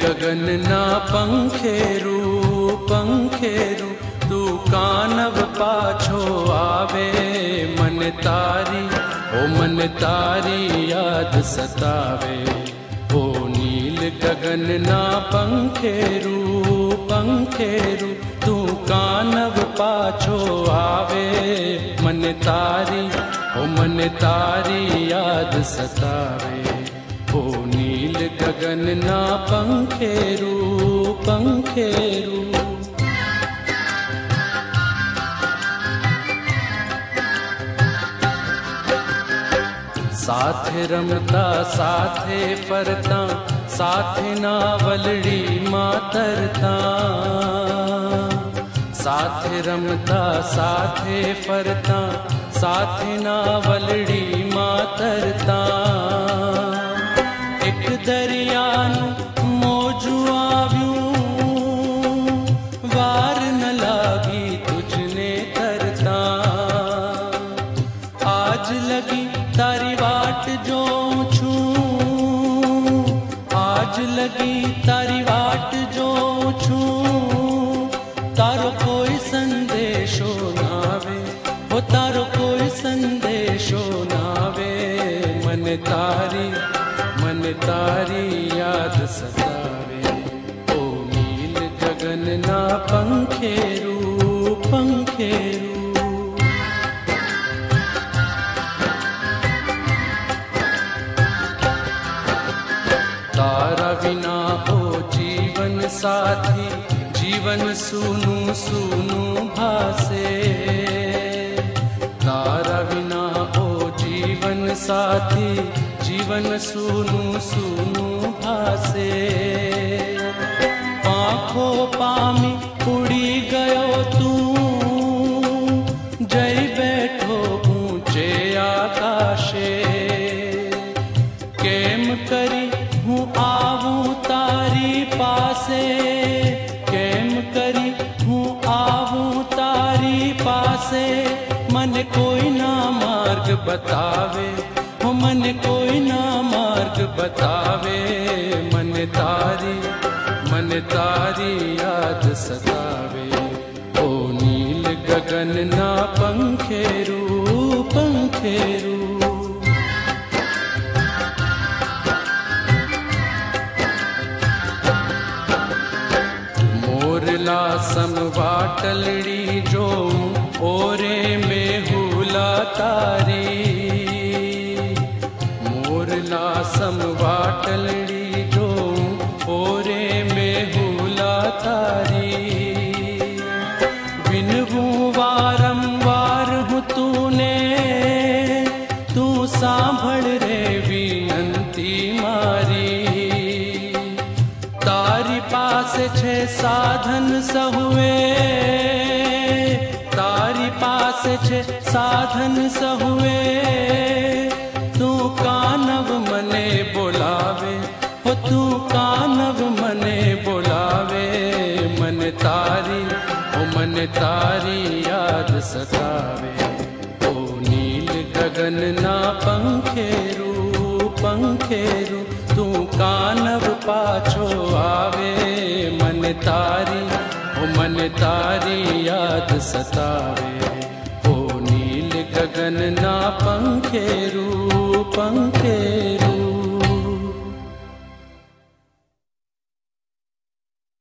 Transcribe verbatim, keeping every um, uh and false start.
गगन ना पंखेरू पंखेरू तू कानव पाछो आवे मन तारी ओ मन तारी याद सतावे। ओ नील गगन ना पंखेरू पंखेरू तू कानव पाछो आवे मन तारी ओ मन तारी याद सतावे। ओ नील गगन ना पंखेरू पंखेरू साथे रमता साथे फरता साथे नावलड़ी मातरता। साथे रमता साथे फरता साथे नावलड़ी मातरता। एक दरियान मोजू आव्यूं वार न लागी तुझने तरता। आज लगी तारी वाट जो छूं आज लगी तारी वाट जो छूं। तारो कोई संदेशो नावे हो तारो कोई संदेशो नावे। मन तारी मन तारी याद सतावे। ओ नील गगन ना पंखेरू पंखेरू तारा बिना ओ जीवन साथी जीवन सूनू सूनू भासे। तारा बिना ओ जीवन साथी जीवन सूनू सूनू भासे। आँखों पामी उड़ी गयो तू जय बैठो ऊंचे आकाशे। केम करी हूँ आवूं तारी पासे केम करी हूँ आवूं तारी पासे। मन कोई ना मार्ग बतावे हो मन कोई ना मार्ग बतावे। मन तारी मन तारी याद सतावे। ओ नील गगन ना पंखेरू पंखेरू मोरला समवाटलड़ी जो ओरे में हुला तारी। मोरला समवाटलड़ी जो ओरे में हुला तारी। विनवू वारंवार हूँ तूने तू सांभल रे विनंती मारी। तारी पास छे साधन सहुए तारी पास छे साधन सहुए। तू कानव मने बोलावे हो तू कानव मने बोलावे। मन तारी ओ मन तारी याद सतावे। ओ नील गगन ना पंखेरू पंखेरू तू कानव पाछो आवे मन तारी ओ मन तारी याद सतावे। ओ नील गगन ना पंखेरू पंखेरू